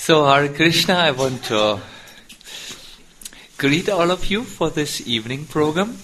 So, Hare Krishna, I want to greet all of you for this evening program.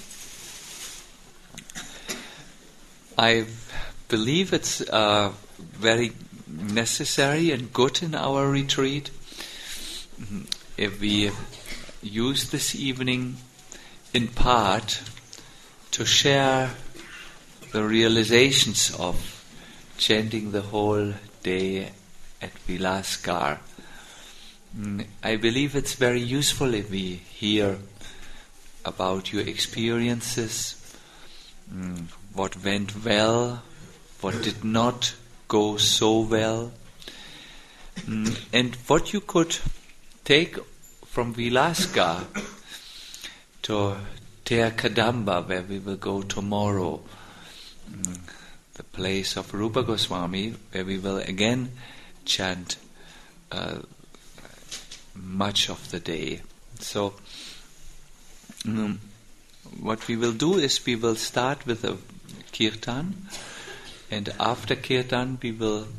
I believe it's very necessary and good in our retreat if we use this evening in part to share the realizations of chanting the whole day at Vilaskar. I believe it's very useful if we hear about your experiences, what went well, what did not go so well, and what you could take from Vilaskar to Ter Kadamba, where we will go tomorrow, the place of Rupa Goswami, where we will again chant much of the day. So, what we will do is we will start with a kirtan, and after kirtan we will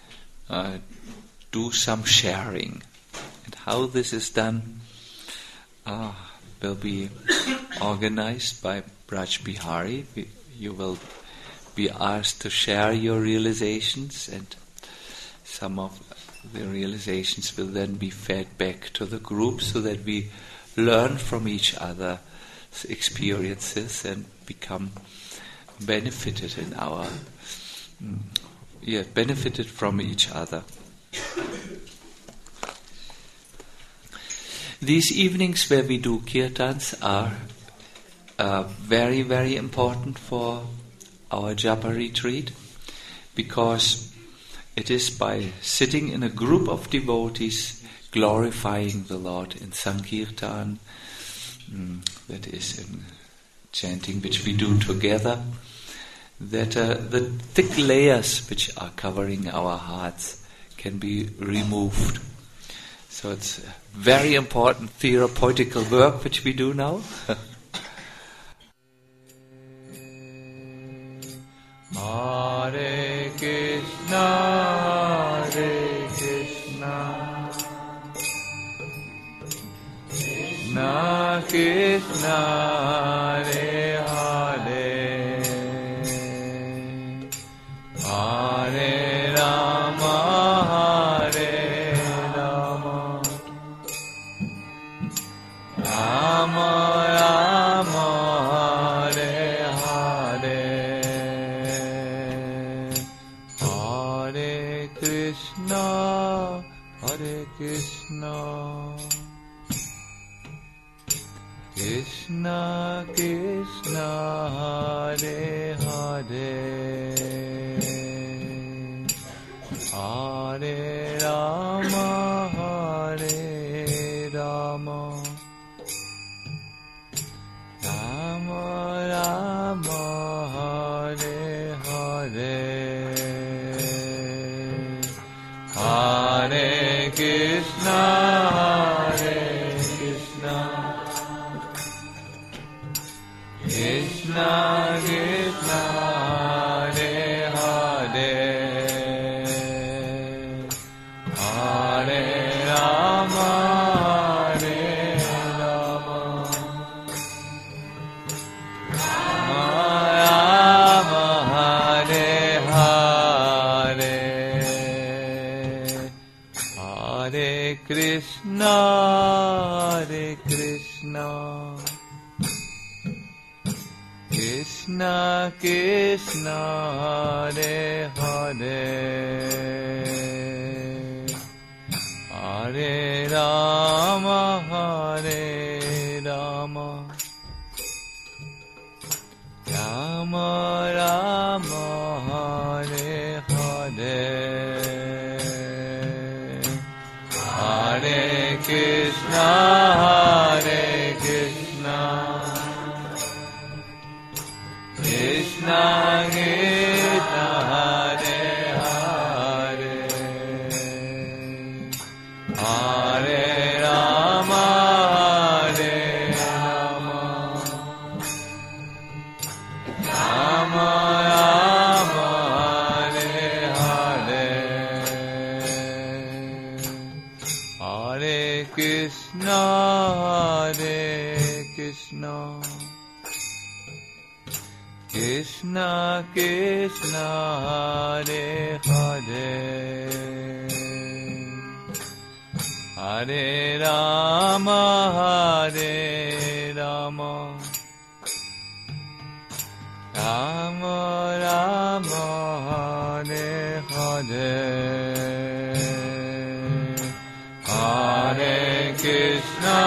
do some sharing. And how this is done will be organized by Braj Bihari. You will be asked to share your realizations, and some of the realizations will then be fed back to the group so that we learn from each other's experiences and become benefited in our benefited from each other. These evenings where we do kirtans are very, very important for our japa retreat, because it is by sitting in a group of devotees glorifying the Lord in Sankirtan, that is in chanting which we do together, that the thick layers which are covering our hearts can be removed. So it's a very important therapeutical work which we do now. Hare Krishna, Hare Krishna, Krishna Krishna, Hare Hare, Hare Rama, Hare Rama, Rama Rama, Hare Hare, Hare Krishna, Hare Krishna, Krishna Krishna, Hare Hare, Hare Rama, Hare Rama, Rama Rama, Hare Hare, Hare Krishna, Hare Krishna, Krishna Krishna, Hare Hare, Hare Rama, Hare Rama, Rama Rama, Hare Hare, Hare Krishna, Hare Krishna, Krishna Krishna, Hare Hare, Hare Rama, Hare Rama, Rama Rama, Hare Hare, Hare Krishna, Hare Krishna, Krishna Krishna, Hare Hare, Hare Rama, Hare Rama, Rama Rama, Hare Hare, Hare Krishna, Krishna Krishna, Hare Hare, Hare Rama, Rama Rama, Hare Hare, Hare Krishna,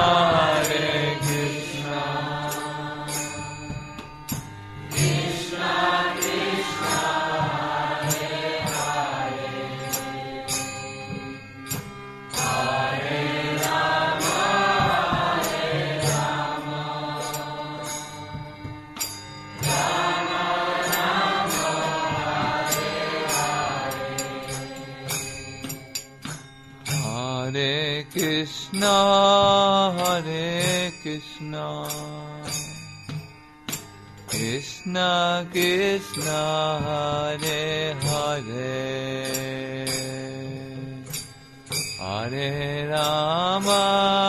Krishna Krishna, Hare Hare, Hare Rama, Rama Rama, Hare Krishna, Krishna Krishna, Hare Hare, Hare Rama,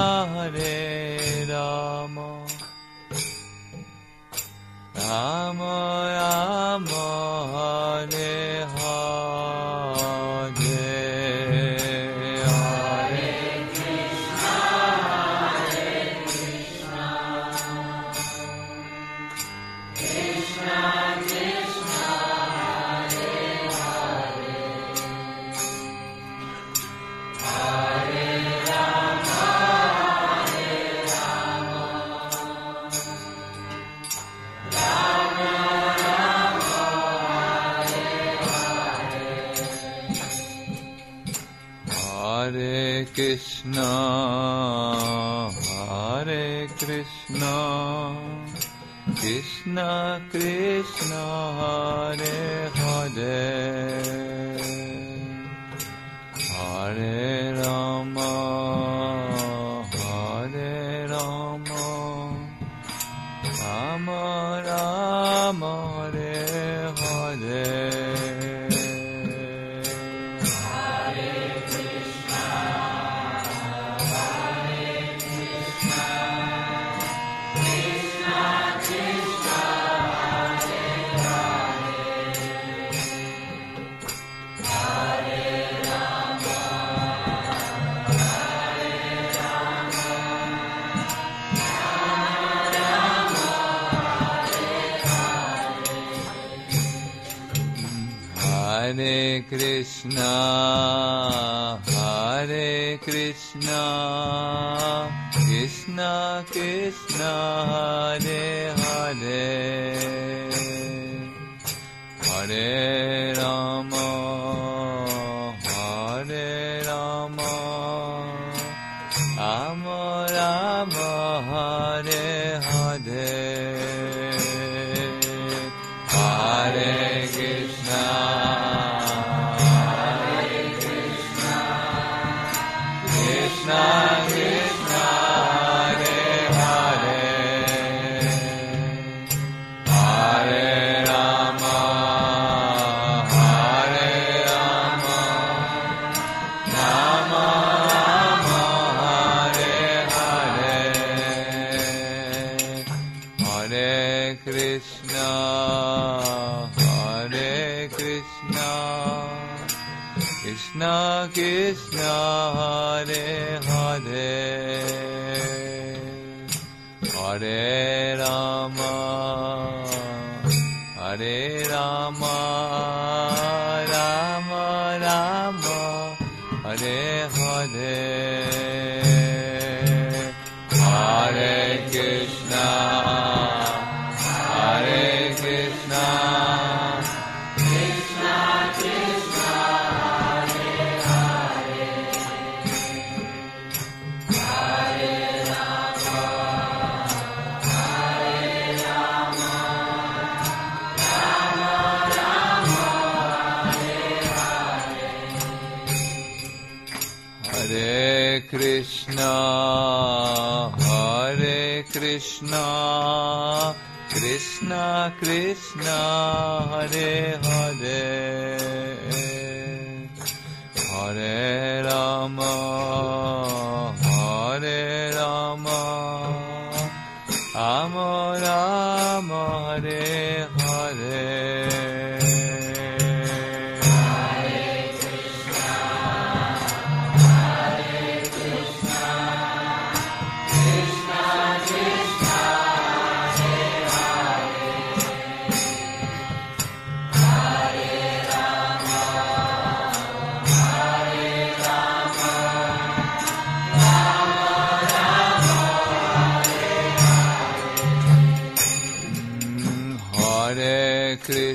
Rama Rama, Hare Hare, Hare Krishna, Krishna Krishna, Hare Hare, Hare Rama, Rama Rama, Hare Krishna, Krishna Krishna, Hare Hare, Hare Rama, Rama Rama, Hare Hare, Hare Krishna, Krishna Krishna, Hare Rama, Hare Krishna, Krishna Krishna, Hare Hare, Hare Rama, Rama Rama, Hare Hare, Hare Krishna, Krishna Krishna, Hare Hare, Hare Rama, Rama Rama, Hare Hare, Hare Krishna, Krishna Krishna, Hare Hare, Hare Rama, Rama Rama, Hare Hare, Hare Krishna, Krishna Krishna, Hare Krishna, Krishna Krishna, Hare Hare, Hare Rama,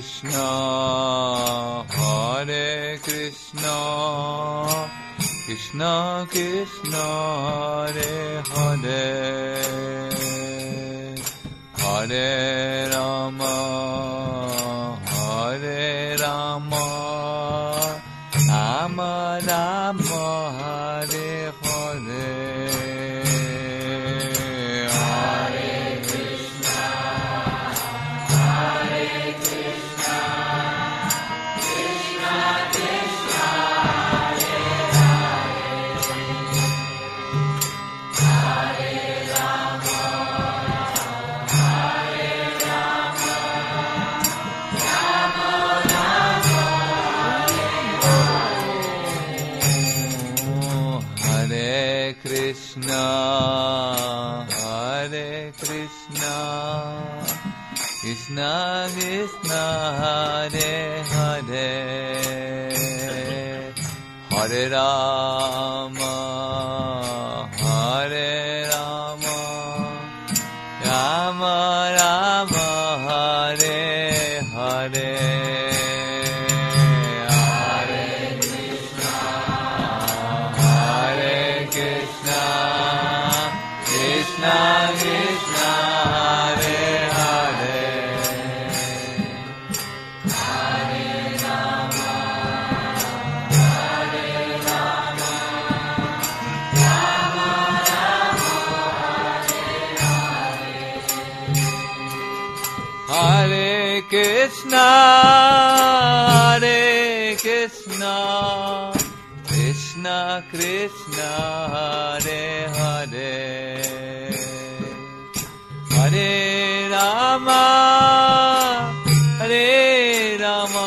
Krishna, Hare Krishna, Krishna Krishna, Hare Hare, Hare Rama, Hare Rama, Rama Rama, Hare Hare. Krishna, Hare Krishna, Krishna Krishna, Hare Hare, Hare Rama, Hare Rama, Rama Rama, Hare Hare. Hare Krishna, Hare Krishna, Krishna Krishna, Hare Hare, Hare Rama, Hare Rama,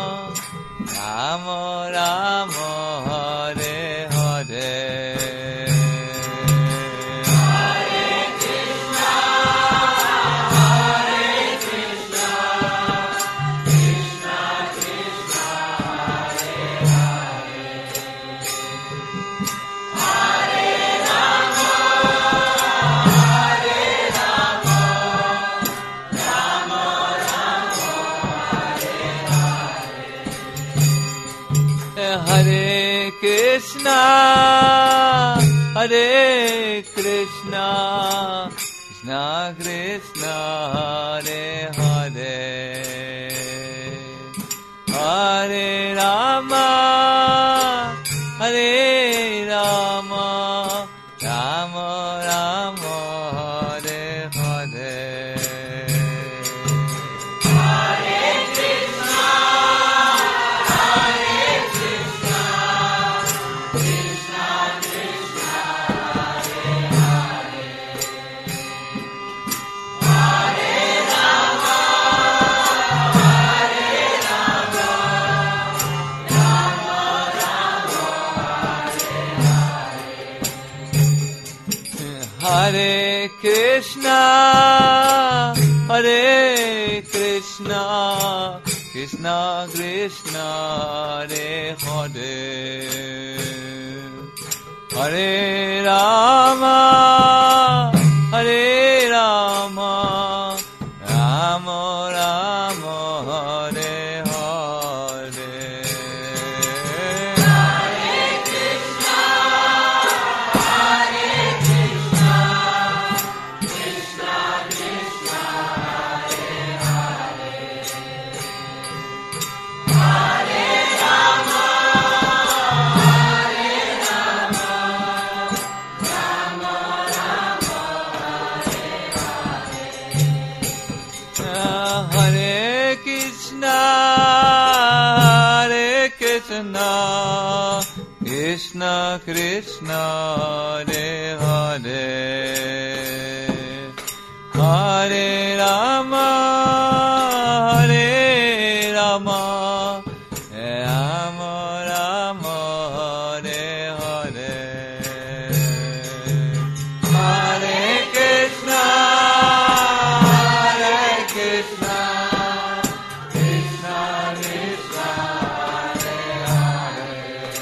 Rama Rama, Hare Hare. Hare Krishna, Hare Krishna, Krishna Krishna, Hare Hare, Hare Rama, Hare Rama, Rama Rama, Hare Hare. Hare Krishna, Hare Krishna, Krishna Krishna, Hare Hare, Hare Rama, Hare Rama, Rama Rama, Hare Hare. Hare Krishna, Hare Krishna, Krishna Krishna, Hare Hare, Hare Rama, Hare Rama, Rama Rama, Hare Hare, Hare Krishna, Hare Krishna, Krishna Krishna, Hare Hare,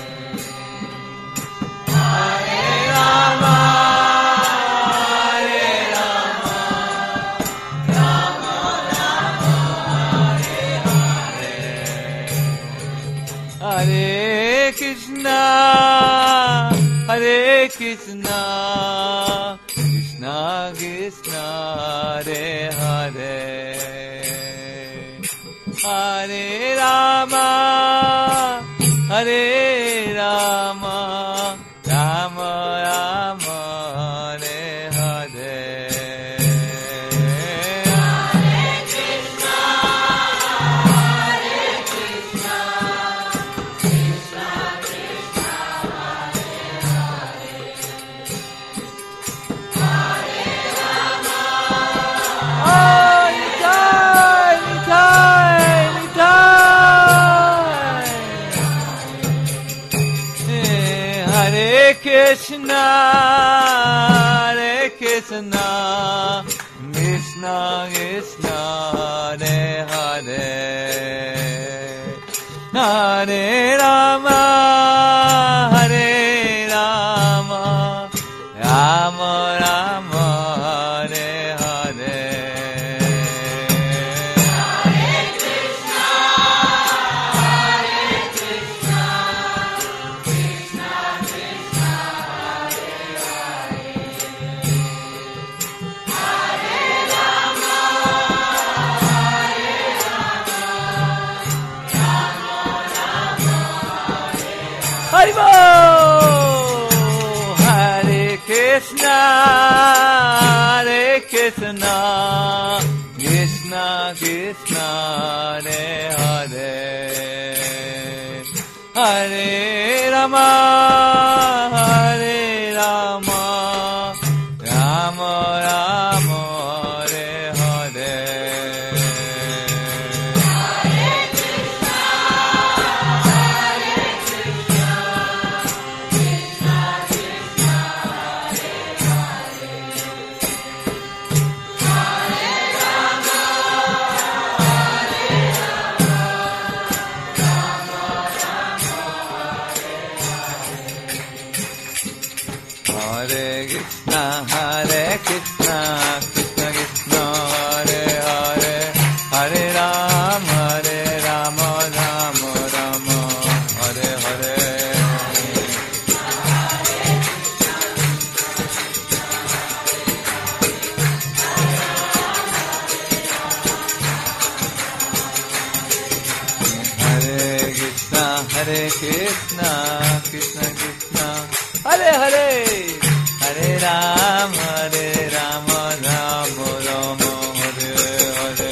Hare Rama, Hare Rama, Rama Rama, Krishna, Krishna Krishna, Hare Hare, Hare Rama, Hare Rama, Rama Rama, Hare Hare. Krishna, Hare Krishna, Krishna Krishna, Hare Hare, Hare Rama, Hare Rama, Rama Rama, Hare Hare. Haribo! Hare Krishna, Hare Krishna, Krishna Krishna, Hare Hare, Hare Rama, Hare Rama, Rama Rama, Hare Hare. Hare Krishna, Krishna Krishna, Hare Hare, Hare Rama, Rama Rama, Hare Hare. Hare Krishna, Krishna Krishna, Hare Hare, Hare Rama, Rama Rama, Hare Hare.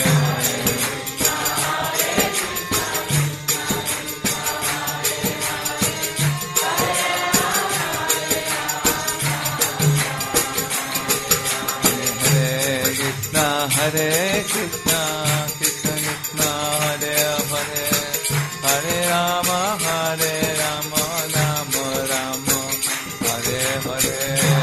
Hare Krishna, Krishna Krishna, Hare Hare, Hare Rama, Rama Rama, Hare Hare.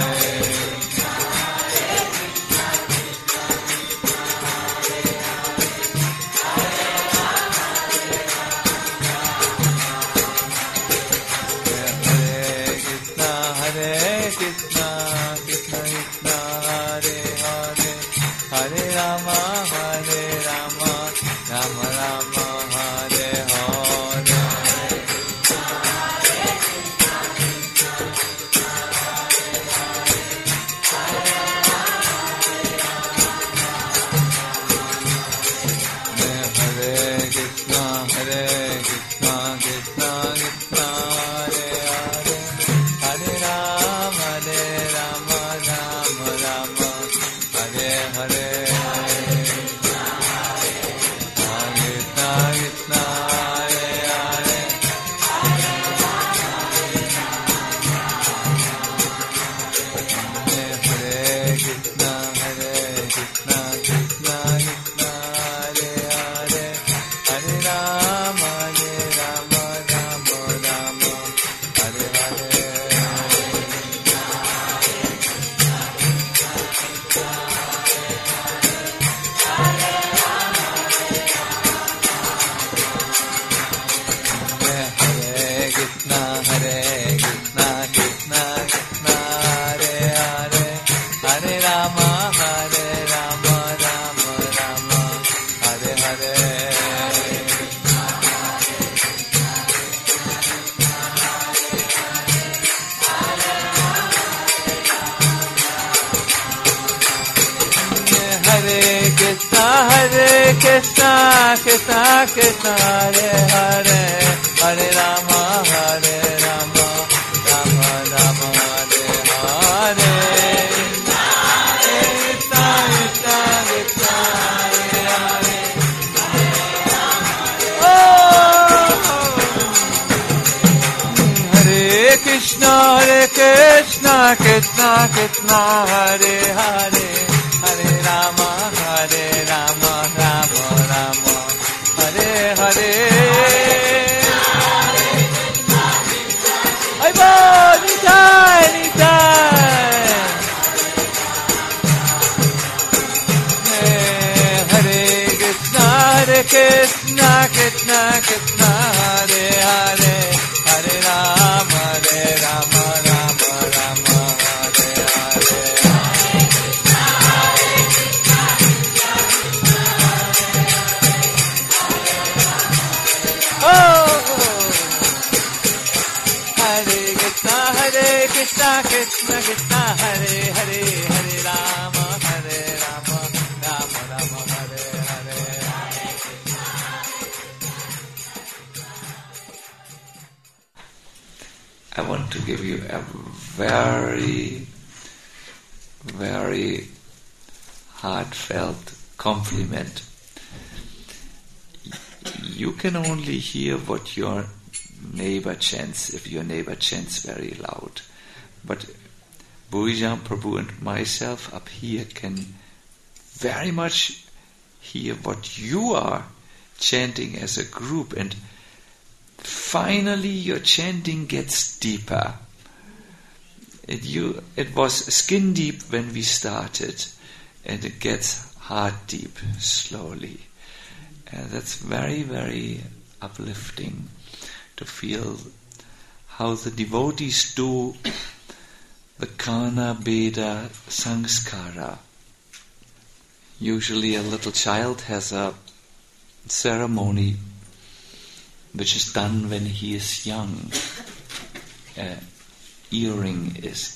Hare Krishna, Krishna Krishna, Hare Hare, Hare Rama, Rama. Krishna, Krishna Krishna, Hare Hare, Hare Rama, Hare Rama, Rama Rama, Hare Hare. Krishna, Krishna Krishna, Hare Hare, Hare Krishna, Krishna Krishna, Hare Hare, Hare Rama, Hare Rama, Rama Rama, Hare Hare. I bow anytime. Hare Krishna, Krishna Krishna, Hare Hare, Hare Rama, Rama Rama, Hare Hare. Krishna, Krishna Krishna, Hare Hare, Hare Rama, Rama Rama, Hare Hare. I want to give you a very, very heartfelt compliment. You can only hear what your neighbor chants if your neighbor chants very loud. But Bhurijam Prabhu and myself up here can very much hear what you are chanting as a group, and finally your chanting gets deeper. It was skin deep when we started, and it gets heart deep slowly. And that's very, very uplifting to feel how the devotees do the Kana Beda Sanskara. Usually a little child has a ceremony which is done when he is young. Earring is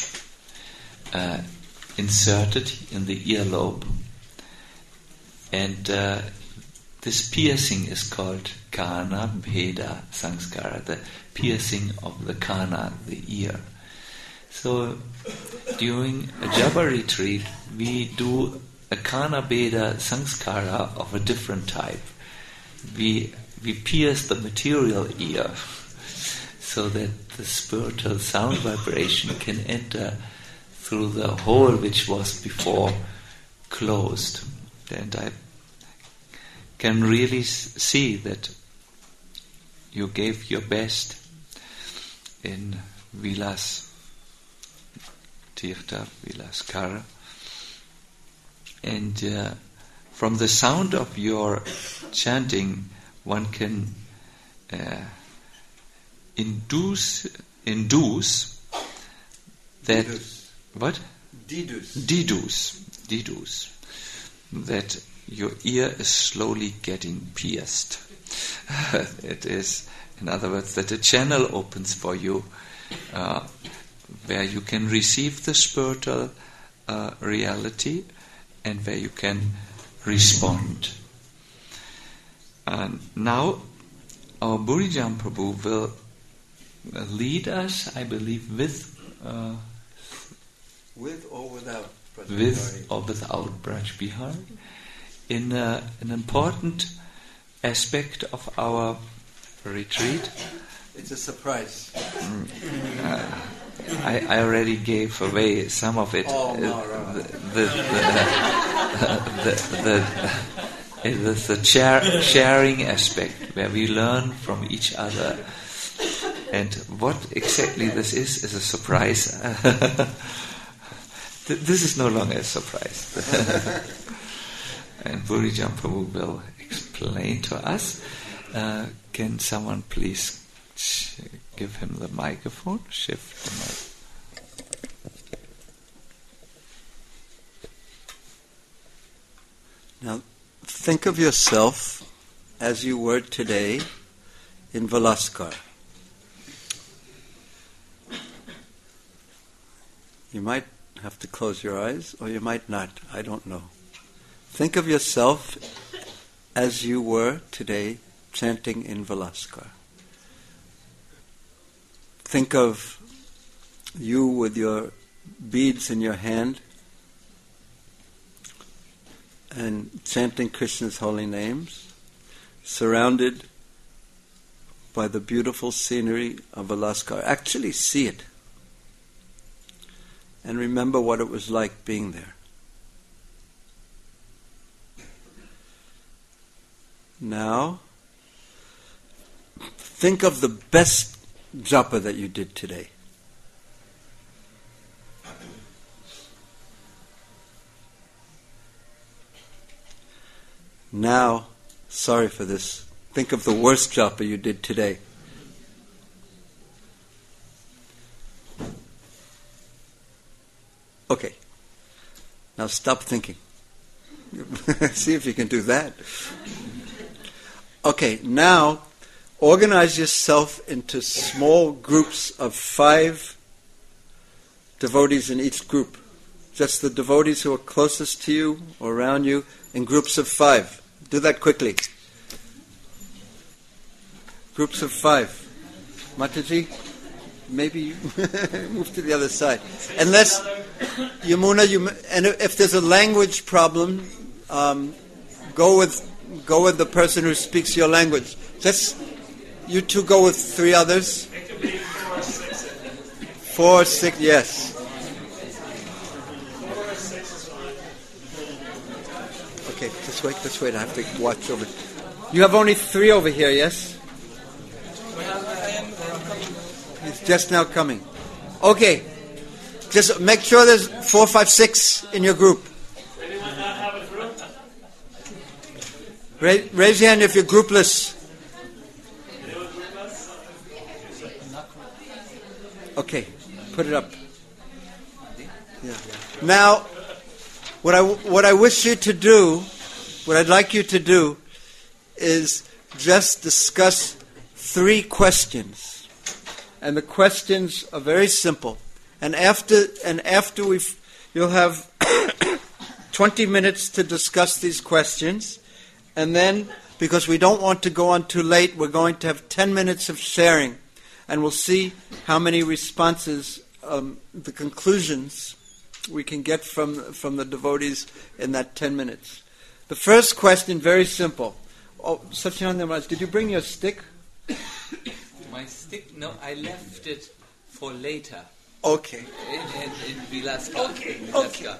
inserted in the earlobe, and this piercing is called Kana Beda Sanskara, the piercing of the Kana, the ear. So during a Japa retreat, we do a Kana Beda Sanskara of a different type. We pierce the material ear so that the spiritual sound vibration can enter through the hole which was before closed. And I can really see that you gave your best in Vilas Tirtha, Vilas Kara. And from the sound of your chanting, one can induce that what? Deduce that your ear is slowly getting pierced. It is, in other words, that a channel opens for you where you can receive the spiritual reality and where you can respond. Now, our Bhurijam Prabhu will lead us, I believe, with or without Braj with Bihari. or without Braj Bihari in an important aspect of our retreat. It's a surprise. I already gave away some of it. Oh, no. It is the sharing aspect where we learn from each other. And what exactly this is a surprise. This is no longer a surprise. And Bhurijam Prabhu will explain to us. Can someone please give him the microphone? Shift the mic. Now, think of yourself as you were today in Vilaskar. You might have to close your eyes, or you might not. I don't know. Think of yourself as you were today chanting in Valaskar. Think of you with your beads in your hand and chanting Krishna's holy names, surrounded by the beautiful scenery of Valaskar. Actually see it. And remember what it was like being there. Now, think of the best japa that you did today. Now, sorry for this, think of the worst japa you did today. Okay, now stop thinking. See if you can do that. Okay, now organize yourself into small groups of 5 devotees in each group. Just the devotees who are closest to you or around you in groups of 5. Do that quickly. Groups of 5. Mataji, maybe you move to the other side. Unless, Yamuna, and if there's a language problem, go with the person who speaks your language. Just you two go with 3 others. It could be 4 or 6. 4 or 6, yes. 4 or 6 is fine. Okay, just wait. I have to watch over. You have only 3 over here, yes? He's just now coming. Okay, just make sure there's 4, 5, 6 in your group. Anyone not have a group? Raise your hand if you're groupless. Okay, put it up. Yeah. Now, what I wish you to do, what I'd like you to do, is just discuss 3 questions, and the questions are very simple. And after you'll have 20 minutes to discuss these questions, and then, because we don't want to go on too late, we're going to have 10 minutes of sharing, and we'll see how many responses, the conclusions we can get from the devotees in that 10 minutes. The first question, very simple. Oh, Satyananda Maharaj, did you bring your stick? My stick? No, I left it for later. Okay. In Vilaska. Okay. Vilaska.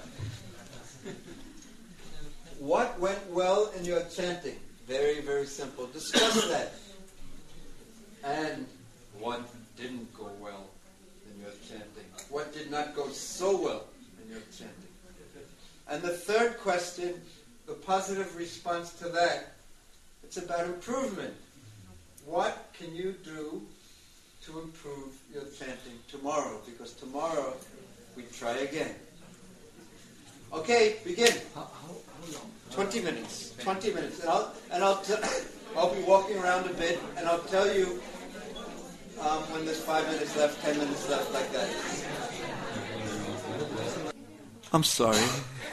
What went well in your chanting? Very, very simple. Discuss that. And what didn't go well in your chanting? What did not go so well in your chanting? And the third question, the positive response to that, it's about improvement. What can you do to improve your chanting tomorrow? Because tomorrow we try again. Okay, begin. How long? 20 minutes. 20 minutes. I'll be walking around a bit, and I'll tell you when there's 5 minutes left, 10 minutes left, like that. I'm sorry.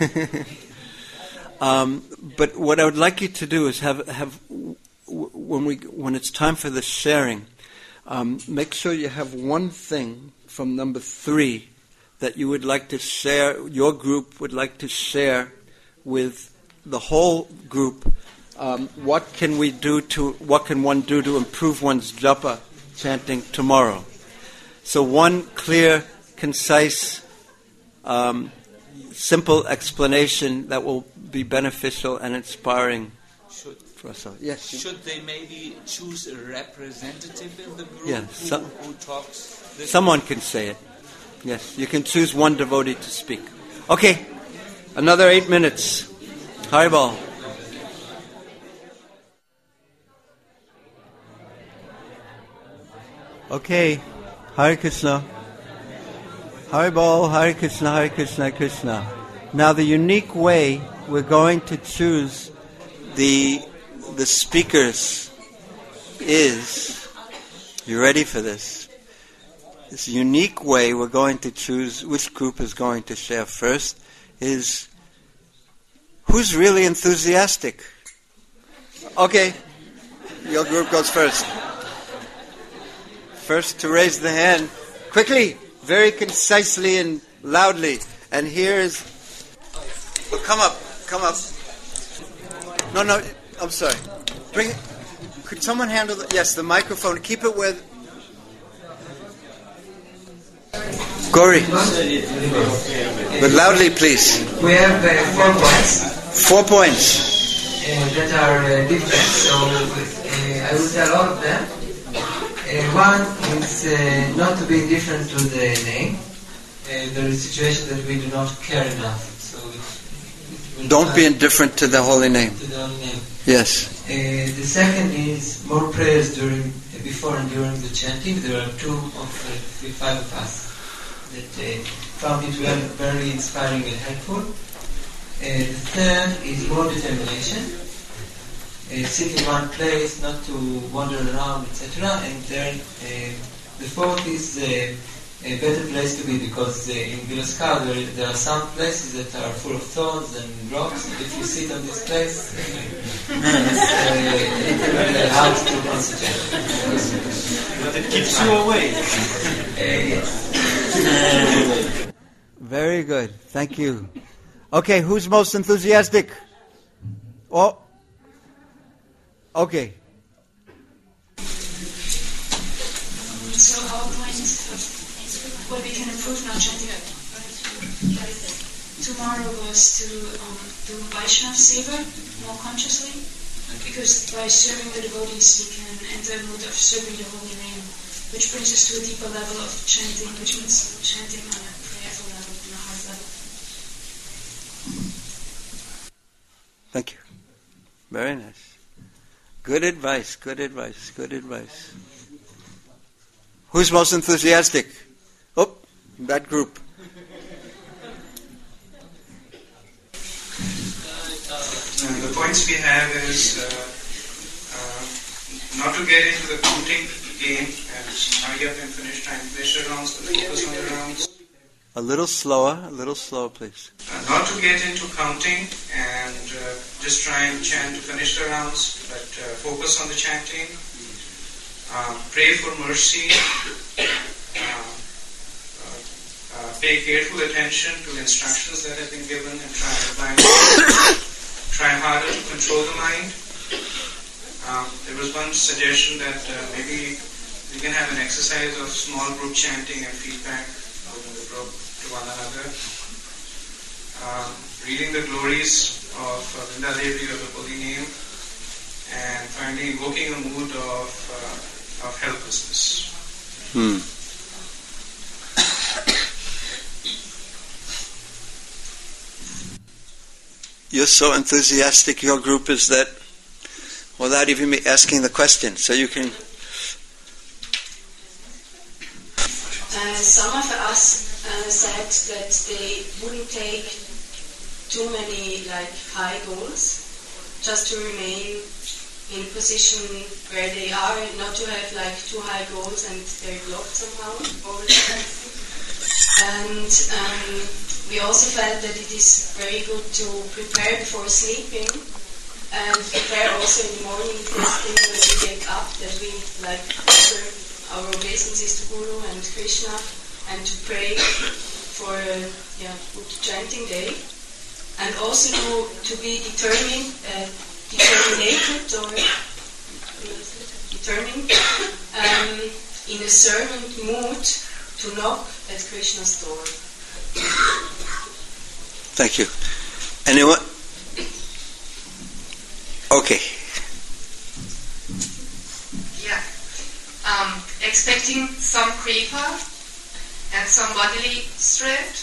But what I would like you to do is have when it's time for the sharing, make sure you have one thing from number 3 that you would like to share, your group would like to share with the whole group. What can one do to improve one's japa chanting tomorrow? So one clear, concise, simple explanation that will be beneficial and inspiring for us all. Yes. Should they maybe choose a representative in the group who talks? Someone can say it. Yes, you can choose one devotee to speak. Okay, another 8 minutes. Haribol. Okay, Hare Krishna. Haribol, Hare Krishna, Hare Krishna, Hare Krishna. Now the unique way we're going to choose the speakers is, you ready for this? This unique way we're going to choose which group is going to share first is who's really enthusiastic. Okay. Your group goes first. First to raise the hand. Quickly, very concisely and loudly. And here is... Oh, come up. No, I'm sorry. Bring it. Could someone handle the... Yes, the microphone. Keep it with... Gauri. But loudly, please. We have 4 points. 4 points. That are different, so I will tell all of them. One is not to be indifferent to the name. There is a situation that we do not care enough. So don't be indifferent to the holy name. To the holy name. Yes. The second is more prayers before and during the chanting. There are 2 of the 5 of us that found it very inspiring and helpful. The third is more determination. Sit in one place, not to wander around, etc. And then the fourth is a better place to be, because in Vilaskar there are some places that are full of thorns and rocks, and if you sit on this place, it's hard to concentrate. But it keeps you awake. Very good. Thank you. Okay, who's most enthusiastic? Oh. Okay. So our point is what we can improve in our chanting. Tomorrow was to do Vaishnav Seva more consciously, because by serving the devotees we can enter a mood of serving the holy name, which brings us to a deeper level of chanting, which means chanting on a prayerful level, on a heart level. Thank you. Very nice. Good advice. Who's most enthusiastic? Oh, that group. The points we have is not to get into the counting game, and now you have infinite time to finish the rounds, but focus on the rounds. A little slower, please. Not to get into counting and just try and chant to finish the rounds, but focus on the chanting. Pray for mercy. Pay careful attention to the instructions that have been given and try harder to control the mind. There was one suggestion that maybe we can have an exercise of small group chanting and feedback within the group to one another. Reading the glories of Vrinda Devi of the holy name, and finally invoking a mood of helplessness. You're so enthusiastic, your group is that, without even me asking the question, so you can... Some of us said that they wouldn't take too many high goals, just to remain in a position where they are, not to have too high goals and they're blocked somehow over time. And we also felt that it is very good to prepare before sleeping, and prepare also in the morning first thing when we wake up, that we offer our obeisances to Guru and Krishna, and to pray for a good chanting day, and also to be determined in a certain mood to knock at Krishna's door. Thank you. Anyone? Okay. Yeah. Expecting some kripa and some bodily strength.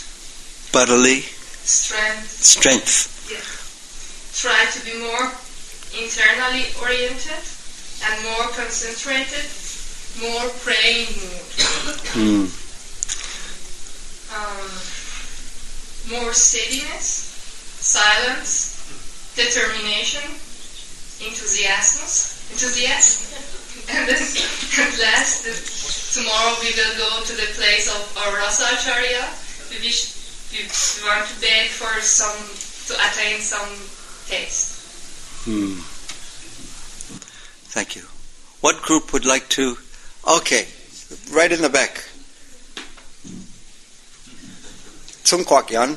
Strength. Yeah. Try to be more internally oriented and more concentrated, more praying mood. More steadiness, silence, determination, enthusiasm, and then at last, tomorrow we will go to the place of our Rasacharya. We want to beg for to attain some taste. Thank you. What group would like to? Okay, right in the back. Tsung Kwak Yan.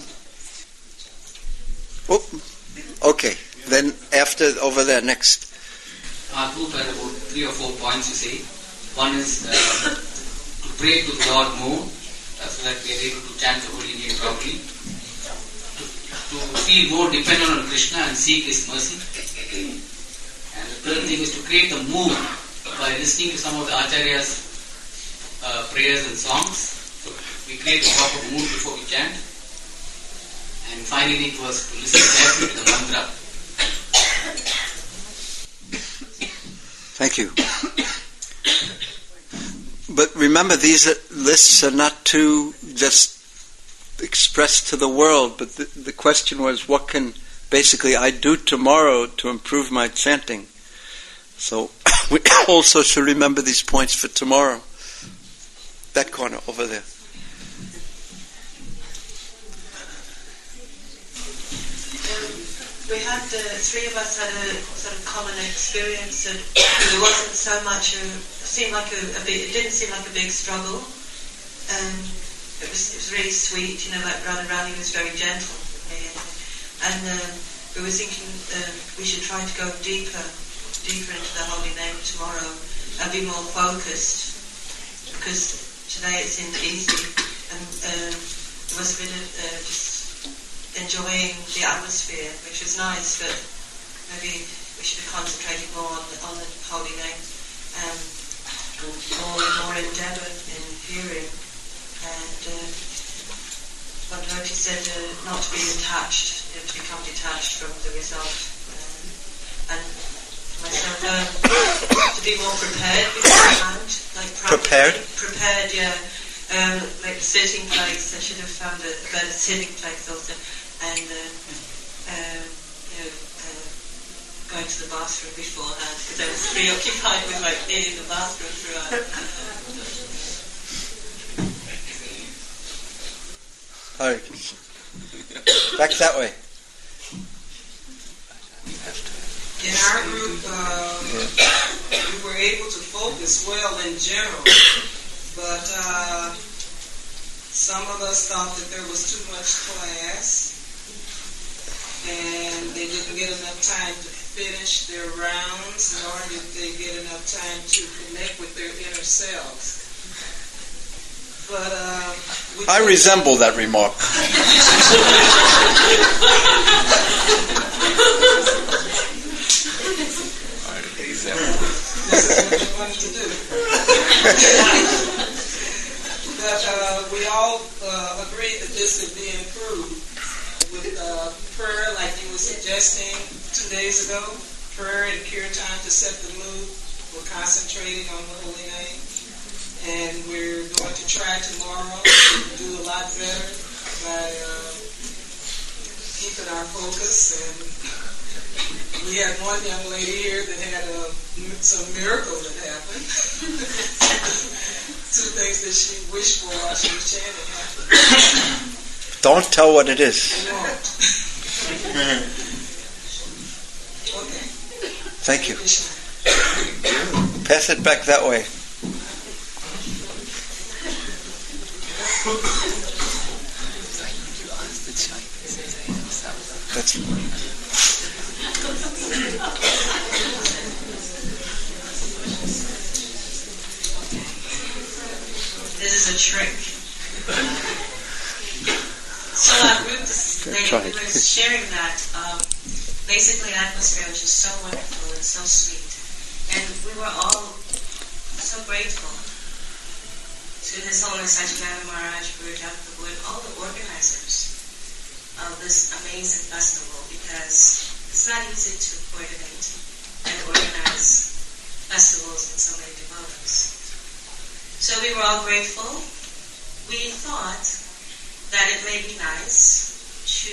Oh, okay. Then after, over there, next. Our group had about 3 or 4 points to say. One is to pray to the Lord more, so that we are able to chant the holy name properly. To feel more dependent on Krishna and seek His mercy. And the third thing is to create a mood by listening to some of the Acharya's prayers and songs. So we create a proper mood before we chant. And finally it was to listen carefully to the mantra. Thank you. But remember, these lists are not to just express to the world, but the question was, what can basically I do tomorrow to improve my chanting? So we also should remember these points for tomorrow. That corner over there. We had, three of us had a sort of common experience, and there wasn't so much, it didn't seem like a big struggle. It was really sweet, like Radharani was very gentle with me. And we were thinking we should try to go deeper into the holy name tomorrow and be more focused, because today it seemed easy, and there was a bit of just enjoying the atmosphere, which was nice, but maybe we should be concentrating more on the holy name, more endeavour in hearing, and what Loti said, not to be attached, to become detached from the result, and myself to be more prepared beforehand, like prepared, yeah. Like sitting place, I should have found a better sitting place also. And going to the bathroom beforehand, because I was preoccupied with needing the bathroom throughout. Hare Krishna. Back that way. In our group, we were able to focus well in general, but some of us thought that there was too much class, and they didn't get enough time to finish their rounds, nor did they get enough time to connect with their inner selves. But I resemble that remark. This is what you wanted to do. But we all agreed that this could be improved with prayer, like you were suggesting 2 days ago. Prayer and kirtan to set the mood. We're concentrating on the holy name. And we're going to try tomorrow to do a lot better by keeping our focus. And we had one young lady here that had some miracle that happened. 2 things that she wished for while she was chanting happened. Don't tell what it is. I won't. Okay. Thank you. Pass it back that way. That's This is a trick. So our group, we were sharing that. Basically, the atmosphere was just so wonderful and so sweet, and we were all so grateful to His Holiness Sachidananda Maharaj, Guru Jagat Prabhu, and all the organizers of this amazing festival, because it's not easy to coordinate and organize festivals with so many devotees. So we were all grateful. We thought that it may be nice to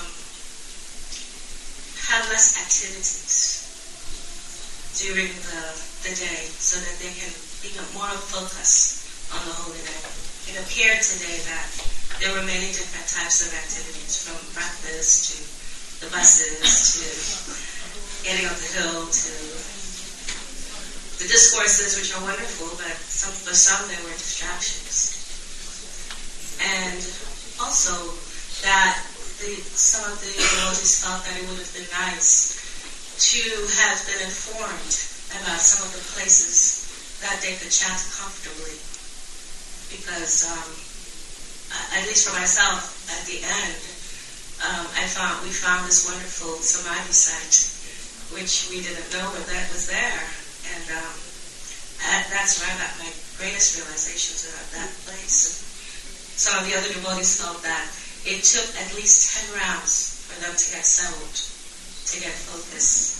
have less activities during the day, so that they can become more focused on the holy name. It appeared today that there were many different types of activities, from breakfast to the buses to getting up the hill to the discourses, which are wonderful, but for some they were distractions. And also that some of the devotees felt that it would have been nice to have been informed about some of the places that they could chant comfortably. Because, at least for myself, at the end, we found this wonderful samadhi site, which we didn't know that was there. And that's where I got my greatest realizations about that place. And some of the other devotees felt that it took at least 10 rounds for them to get settled, to get focused.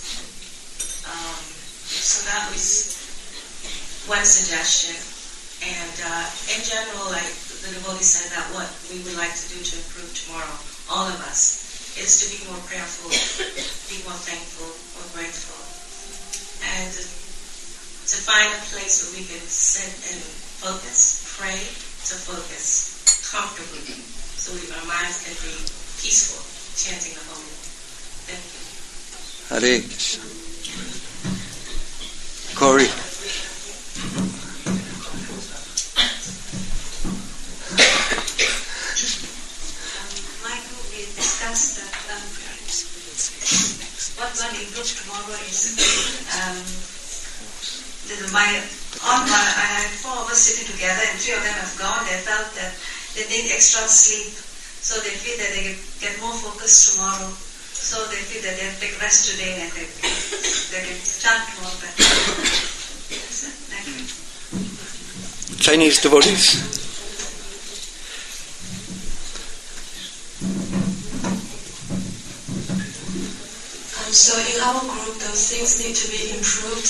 So that was one suggestion. And in general, like the devotee said, that what we would like to do to improve tomorrow, all of us, is to be more prayerful, be more thankful, more grateful, and to find a place where we can sit and focus, pray to focus comfortably, so our minds can be peaceful, chanting the Holy Name. Thank you. Hare Krishna. Corey. Michael, we discussed that what one improves tomorrow is I had 4 of us sitting together and 3 of them have gone. They felt that they need extra sleep, so they feel that they get more focused tomorrow. So they feel that they have to take rest today and they can chant more better. That's it. Thank you. Chinese devotees. So in our group, those things need to be improved.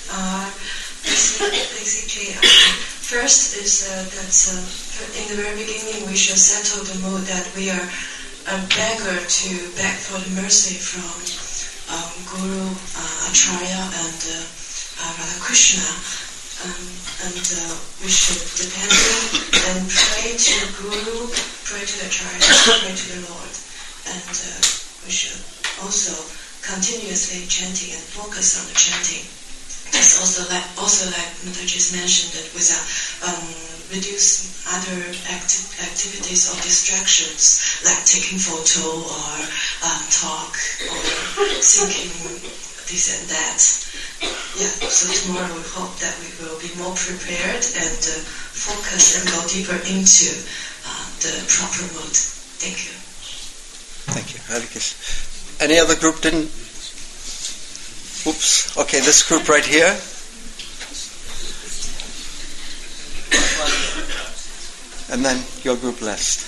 Basically, first is that in the very beginning we should settle the mood that we are a beggar to beg for the mercy from Guru, Acharya, and Radhakrishna. And we should depend and pray to Guru, pray to the Acharya, pray to the Lord. And we should also continuously chanting and focus on the chanting. It's also like Mataji's mentioned that without reduce other activities or distractions like taking photo or talk or thinking this and that. Yeah, so tomorrow we hope that we will be more prepared and focus and go deeper into the proper mode. Thank you. Thank you. Hare Krishna. Any other group didn't? Oops. Okay, this group right here. And then your group last.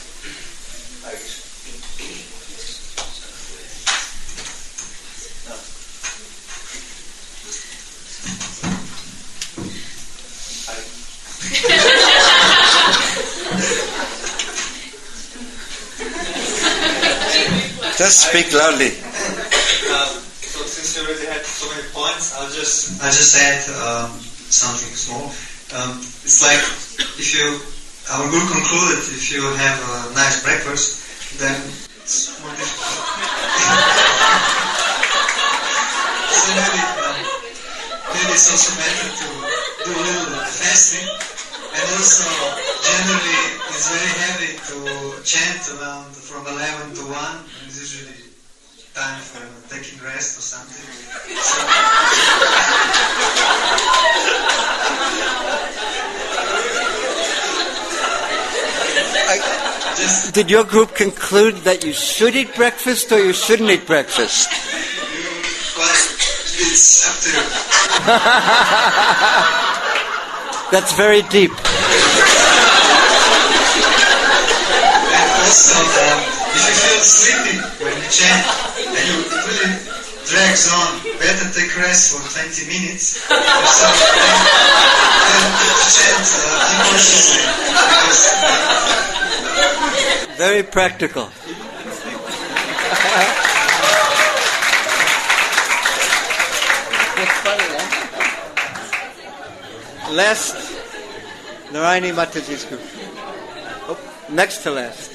Just speak loudly. So since you already had so many points, I'll just add something small. It's like our group concluded if you have a nice breakfast, then it's more difficult. So maybe it's also better to do a little fasting, and also generally it's very heavy to chant around from 11 to 1. It's usually time for taking rest or something. Did your group conclude that you should eat breakfast or you shouldn't eat breakfast? Well, it's up to you. That's very deep. And also, if you feel sleepy when you chant and it really drags on, better take rest for 20 minutes or something, then chant unconsciously. Very practical. Last, Narayani Mataji's group. Oh, next to last.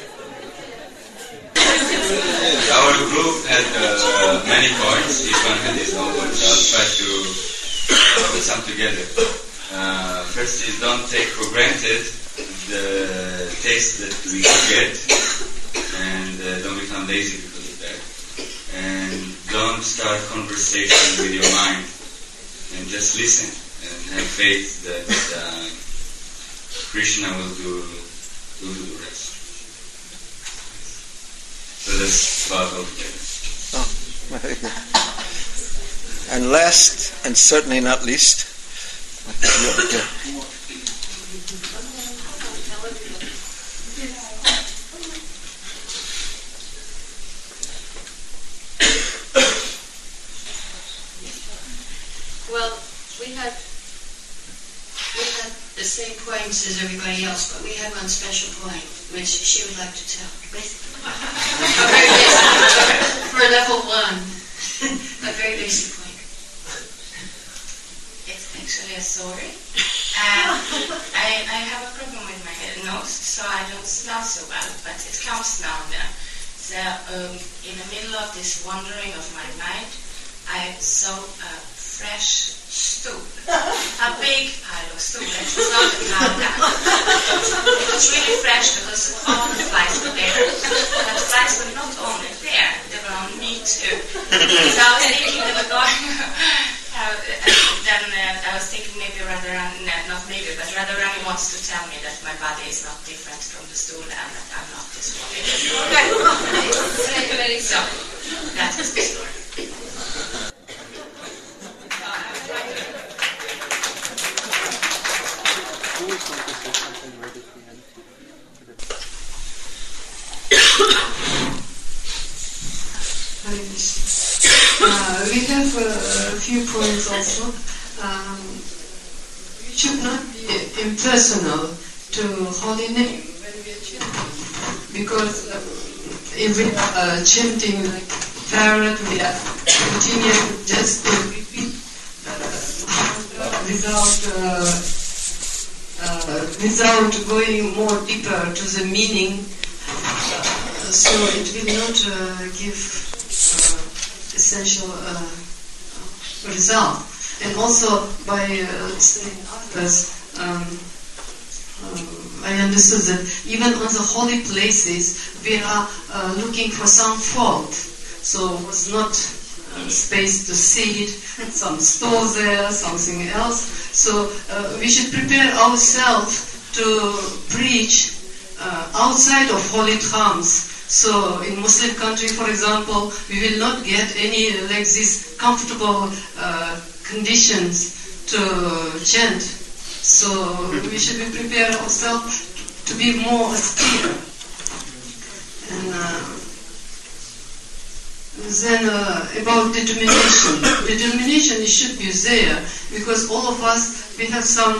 Our group had many points. Each one had his own points. I'll try to put some together. First is don't take for granted the taste that we get, and don't become lazy because of that. And don't start conversation with your mind, and just listen and have faith that Krishna will do the rest. So that's about altogether. Oh, very good. And last, and certainly not least, well, we had the same points as everybody else, but we had one special point which she would like to tell. A very basic, for level 1, a very basic point. It's actually a story. I have a problem with my nose, so I don't smell so well, but it comes now and then. So in the middle of this wandering of my mind, I saw a fresh stool, a big pile of stool. It was not a pile. It was really fresh because all the flies were there. But the flies were not only there, they were on me too. So I was thinking they were going, I was thinking maybe not maybe, but rather Rami wants to tell me that my body is not different from the stool and that I'm not this woman. So, that is the story. We have a few points also. We should not be impersonal to holy name when we are chanting, because if we are chanting like parrot, we are continuing just to repeat without going more deeper to the meaning. So it will not give essential result. And also by listening others, I understood that even on the holy places we are looking for some fault. So it was not space to see it, some store there, something else. So we should prepare ourselves to preach outside of holy drums. So in Muslim country, for example, we will not get any like these comfortable conditions to chant. So we should be prepared ourselves to be more austere. And then about determination. Determination should be there because all of us, we have some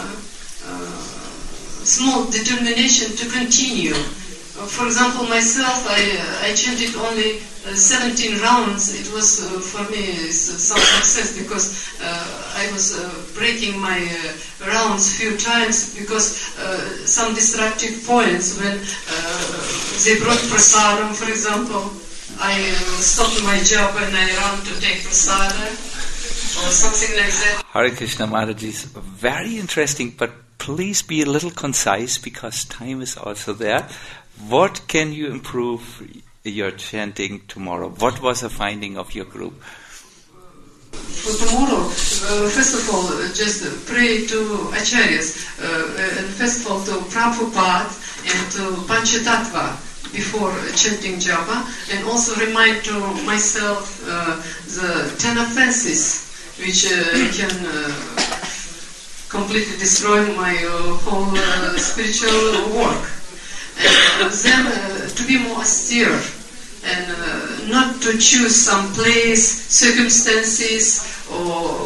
small determination to continue. For example, myself, I chanted only 17 rounds. It was for me some success because I was breaking my rounds few times because some disruptive points when they brought prasadam, for example, I stopped my job and I ran to take prasadam or something like that. Hare Krishna Maharaji is very interesting, but please be a little concise because time is also there. What can you improve your chanting tomorrow? What was the finding of your group? For tomorrow, first of all, just pray to Acharyas, and first of all to Prabhupada and to Panchatattva before chanting japa, and also remind to myself the 10 offenses which can completely destroy my whole spiritual work. And then to be more austere and not to choose some place, circumstances or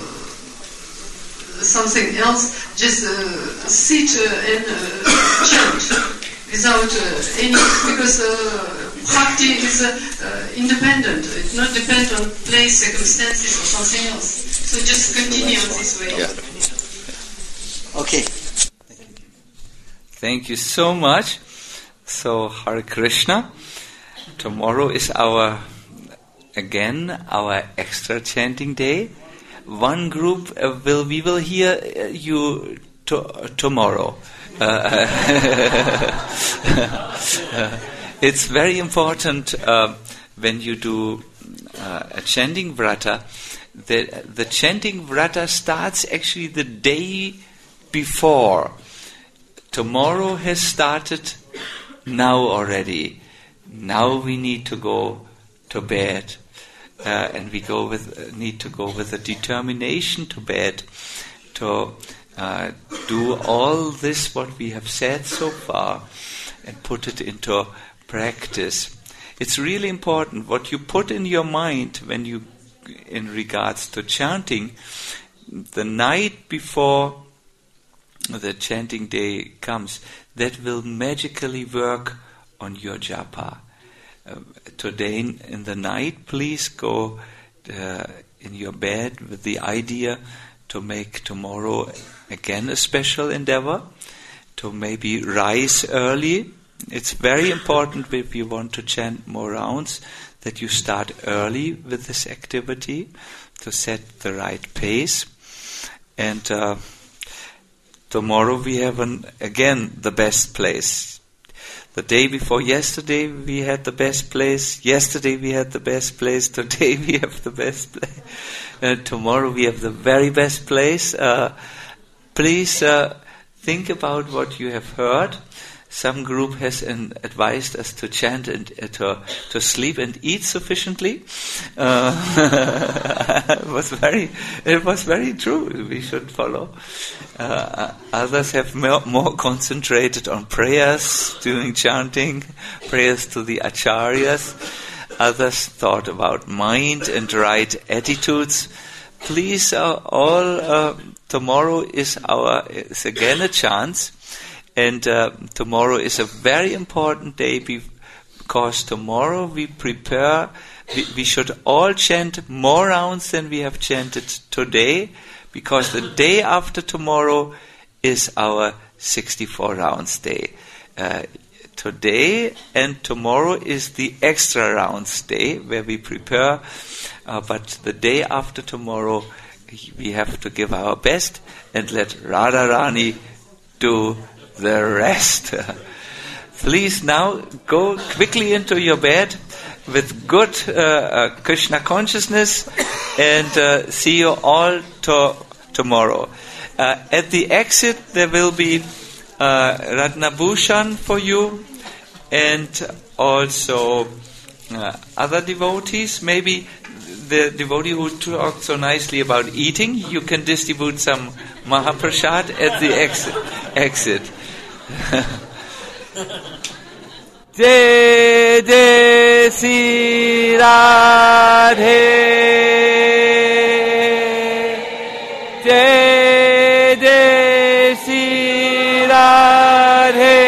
something else, just sit and chant without any, because bhakti is independent, it not depend on place, circumstances or something else. So just continue this way. Yeah. Okay. Thank you so much. So, Hare Krishna. Tomorrow is our extra chanting day. one group we will hear you tomorrow. It's very important when you do a chanting vrata. The chanting vrata starts actually the day before. Tomorrow has started now already. Now we need to go to bed, and we need to go with a determination to bed to do all this what we have said so far and put it into practice. It's really important what you put in your mind when you, in regards to chanting, the night before the chanting day comes, that will magically work on your japa. Today in the night, please go in your bed with the idea to make tomorrow again a special endeavor, to maybe rise early. It's very important if you want to chant more rounds that you start early with this activity to set the right pace. And tomorrow we have again the best place. The day before yesterday we had the best place. Yesterday we had the best place. Today we have the best place. Tomorrow we have the very best place. Please think about what you have heard. Some group has advised us to chant and to sleep and eat sufficiently. It was very true. We should follow. Others have more concentrated on prayers during chanting, prayers to the acharyas. Others thought about mind and right attitudes. Please, tomorrow is again a chance. And tomorrow is a very important day because tomorrow we prepare, we should all chant more rounds than we have chanted today, because the day after tomorrow is our 64 rounds day. Today and tomorrow is the extra rounds day where we prepare, but the day after tomorrow we have to give our best and let Radharani do the rest. Please now go quickly into your bed with good Krishna consciousness, and see you all tomorrow. At the exit there will be Ratnabhushan for you, and also other devotees. Maybe the devotee who talked so nicely about eating, you can distribute some Mahaprasad at the exit. Jai Jai Sri Radhe, Jai Jai Sri Radhe,